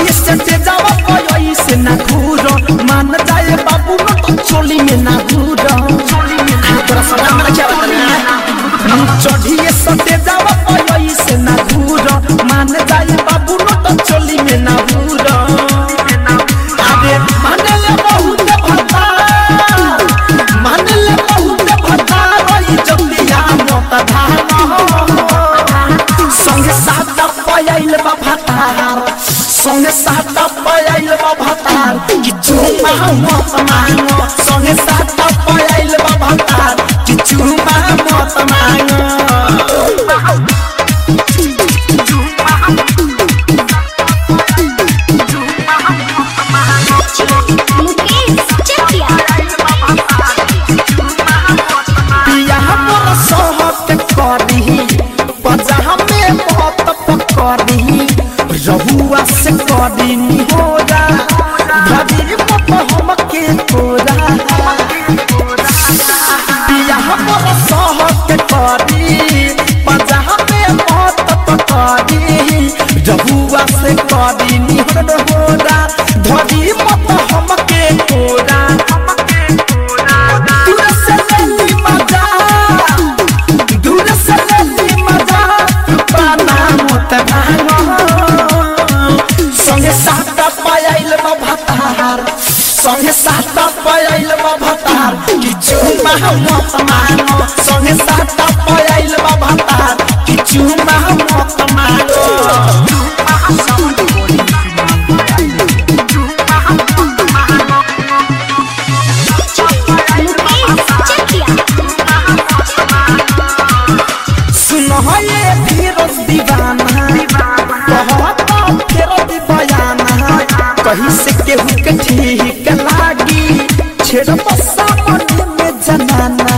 चढ़िए से जावा कोई से ना घूरो मान जाए बाबू न तो चोली में ना घूरो तोरा समझ में क्या बता चढ़िए से जावा कोई से ना घूरो मान जाए बाबू न तो चोली में ना घूरो अरे माने ले बहुत भता माने ले बहुत भता रही जतिया मत धान संगे साथ पायल बा भतार संगे साथ पायल बा भतार कि चुमा मत मांगो संगे साथ पायल बा भतार कि चुमा मत मांगो रहुआ से कदनी होरा भरी मत हम के तोरा पिया हमर सहक करी पजा में मत पकड़ी रहुआ से कदनी होरा भरी मत हम के तोरा दूर से लेली मजा दूर से लेली मजा पाना मत भांगो संगे साथ पायल बा भतार संगे साथ पायल बा भतार कि चुमा मत मांगो संगे साथ पायल बा भतार कि चुमा मत मांगो सुनो ये फिरोज दीवाना कहीं से केहू के ठीक लागी छेड़ बसा मन में जनाना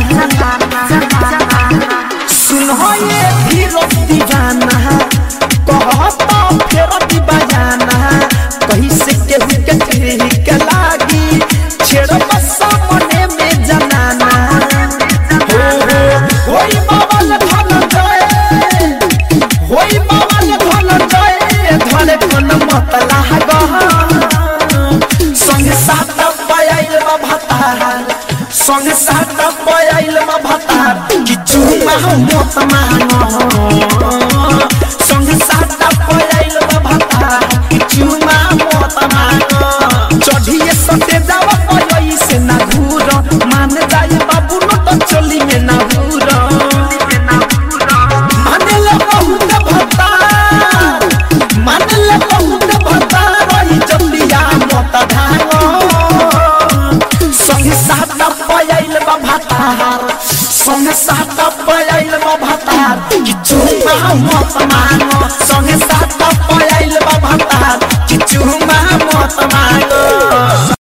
सुनो ये फिरोज दीवाना कहता फेर दीवाना कहीं से केहू के ठीक लागी छेड़ बसा मन में जनाना होई बाबल धन जय होई बाबल धन जय धन कोन मत लागा संगे साथ पायल बा भतार संगे साथ पायल बा भतार कि चुमा मत मांगो संगे साथ पायल बा भतार कि चुमा मत मांगो चढ़िए सटे जावा कोई से ना घूरो मान जाए बाबू न तो चोली में ना घूरो माने ले बहुत भतार माने ले बहुत भतार रही जतिया मत धांगो संगे साथ पायल बा भतार संगे साथ पायल बा भतार कि चुमा मत मांगो संगे साथ पायल बा भतार कि चुमा मत मांगो।